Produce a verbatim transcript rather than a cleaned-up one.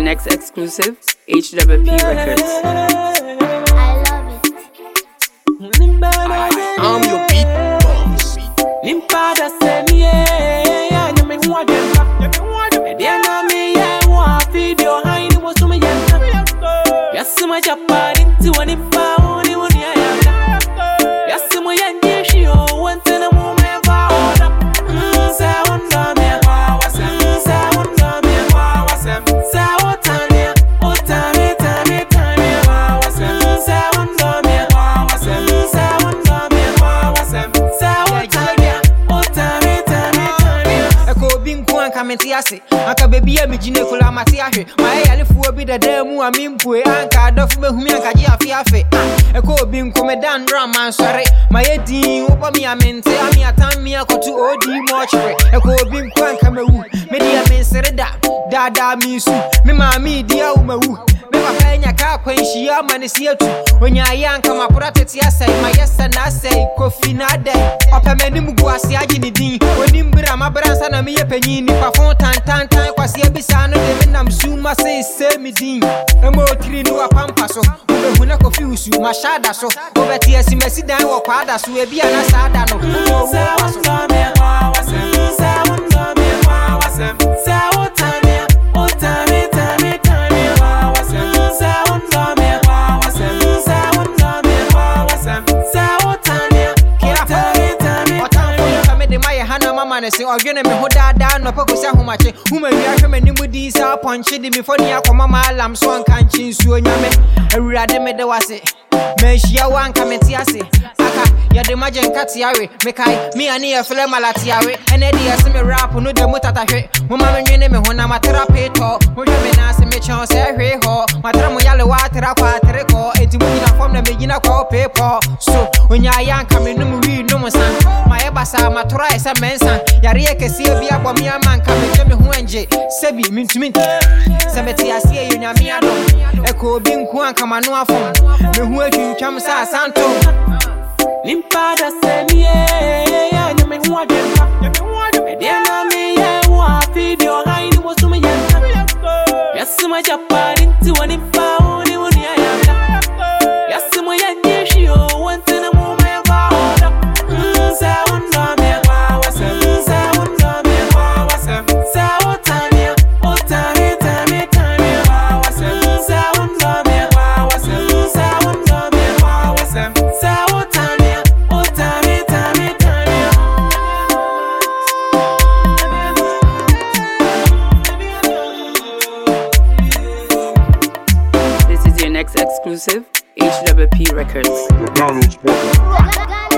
next exclusive, H W P Records. I love it. I'm your beat boss. Nimpada semi ya nyame ho adempa. E dia na me ya wo video haini wo so me yenta. Yasuma japari nti woni pa woni woni ya. Yasuma yandi shi o wonte na mo me fa oda. Sa wonda me kwa wasem. Sa wonda me kwa wasem. Sa wotania otani tani tani kwa wasem. Sa wonda me kwa wasem. Sa wonda me kwa wasem. Sa wotania otani tani tani. Eko binku anka menti ase aka bebi ya mijine kula mati ahwe maye yalefu obi dada mu amimpue anka adofu behumi anka ji afi afi eko binku me dan drama sore maye din obo mi amente ami atam mi akotu odi mochre eko binku anka mewu me dia mensere da dada mi su me ma mi dia wo mewu me papa nya ka kwanshi ya manisi atu onya yanka mapura tete asai mayesa na asai kofi na dai opamani mugu ase agi ni din onimbira mabransa na me yepanyi ni pa fon tan tan tan kwase abisa no de me nam suma sei se mi din emo tiri ni wa pampa so obehu na kofi usu mashada so obeti asimesi dan wo kwada so ebi ana sada no Sa wonda me kwa wasem. Sa wonda me kwa wasem. Sa wotania otani tani tani kwa wasem. Sa wonda me kwa wasem. Sa wonda me kwa wasem. Sa wotania otani tani tani. Kame de maye hana mama ne se odwene me ho dada no pako se ahomache huma wi ahwe mani mudi sa ponche de me foni akoma ma alam so anka nchi nsuo nyame awurade me de wase mehia wanka meti ase aka ya de maje nkati awe me kai me ani e fele malati awe ene de yase me rap no de mutata hwe mama me nwene me ho na matera peto mo hwe me na se me chon se hwe ho matera mo yale wa tera kwa tere ko enti mo gina form na me gina kwa pepo so onya yanka me no mu wi no mo san maye basa matura esa mensa yare ye kesi obi abo mi amanka me je me ho enje sebi mintumi sebeti ase ye nyame ado eko obi nku anka mano afom me hu atwintwam sa santo Nimpada semi ya nyame ho adempa. E dia na me ya wo video haini wo so me yenta. Yasuma japari nti woni pa woni woni ya. Yasuma yandi shi o wonte na mo me fa oda. Sa wonda me kwa wasem. Sa wonda me kwa wasem. Sa wotania otani tani tani kwa wasem. Sa wonda me kwa wasem. Sa wonda me kwa wasem. Sa wotania otani tani tani. This is your next exclusive, H W P Records. McDonald's.